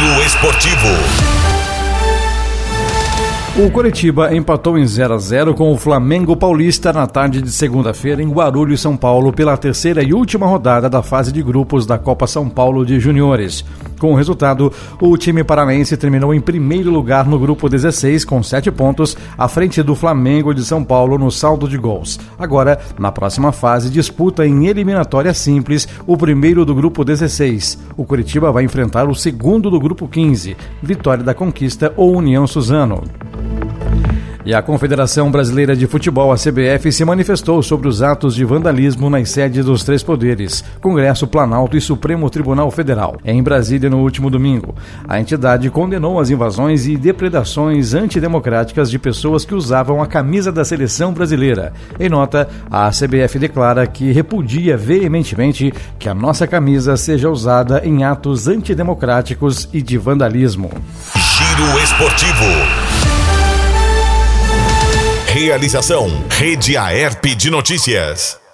Giro Esportivo. O Coritiba empatou em 0-0 com o Flamengo Paulista na tarde de segunda-feira em Guarulhos, São Paulo, pela terceira e última rodada da fase de grupos da Copa São Paulo de Juniores. Com o resultado, o time paranaense terminou em primeiro lugar no grupo 16 com 7 pontos, à frente do Flamengo de São Paulo no saldo de gols. Agora, na próxima fase, disputa em eliminatória simples o primeiro do grupo 16. O Coritiba vai enfrentar o segundo do grupo 15, Vitória da Conquista ou União Suzano. E a Confederação Brasileira de Futebol, a CBF, se manifestou sobre os atos de vandalismo nas sedes dos três poderes, Congresso, Planalto e Supremo Tribunal Federal, em Brasília no último domingo. A entidade condenou as invasões e depredações antidemocráticas de pessoas que usavam a camisa da seleção brasileira. Em nota, a CBF declara que repudia veementemente que a nossa camisa seja usada em atos antidemocráticos e de vandalismo. Giro Esportivo. Realização: Rede Aerp de Notícias.